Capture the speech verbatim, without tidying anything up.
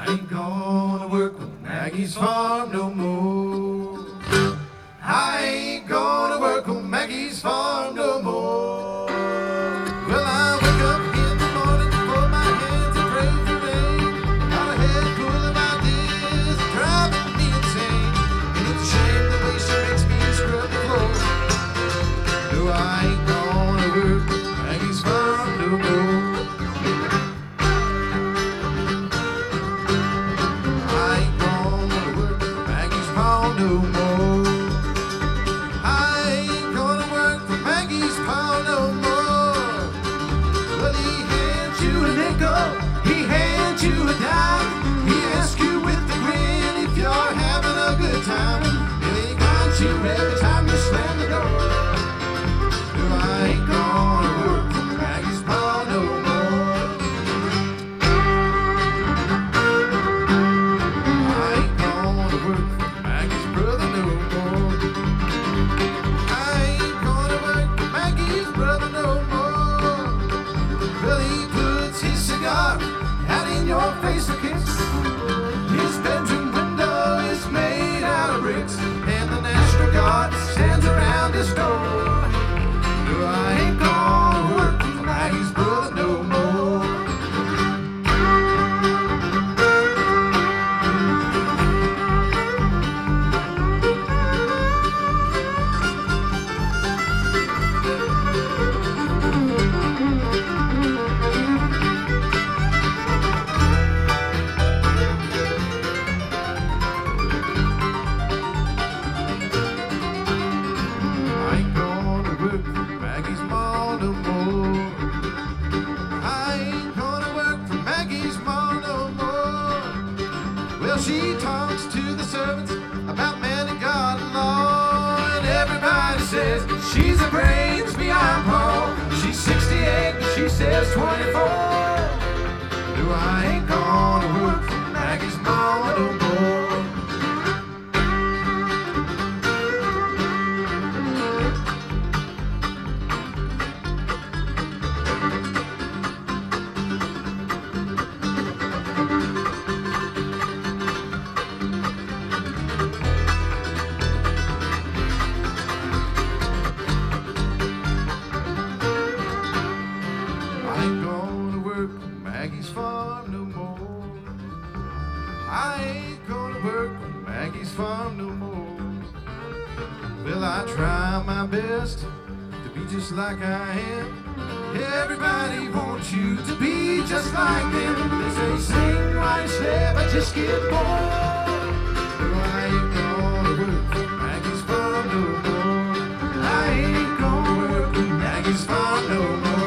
ain't gonna work with Maggie's farm no more. I ain't gonna work on Maggie's farm no more. Well, I wake up in the morning, fold my hands and pray for rain. Got a head full of ideas driving me insane. And it's a shame the way she makes me scrub the floor. No, I ain't gonna work with Maggie's farm no more. No more. I ain't gonna work for Maggie's pal no more. Well, he hands you a nickel, he hands you a dime. He asks you with a grin if you're having a good time. And he grants you every time you slam the door. No, I ain't gonna work for Maggie's pal no more. I ain't gonna work for Maggie's brother no more. I ain't gonna work for Maggie's brother no more. Well, he puts his cigar out in your face a kiss. His bedroom window is made out of bricks, and the National Guard stands around his door. No, I ain't gonna work for Maggie's brother no more. I ain't gonna work for Maggie's mom no more. I ain't gonna work for Maggie's mom no more. Well, she talks to the servants about man and God and law, and everybody says she's a brains beyond Paul. She's sixty-eight, but she says twenty-four. No, I ain't gonna work for Maggie's mom no more. I ain't gonna work on Maggie's farm no more. I ain't gonna work on Maggie's farm no more. Well, I try my best to be just like I am. Everybody wants you to be just like them. They say sing while you slave, but just get bored. Well, I ain't gonna work for Maggie's farm no more. I ain't gonna work on Maggie's farm no more.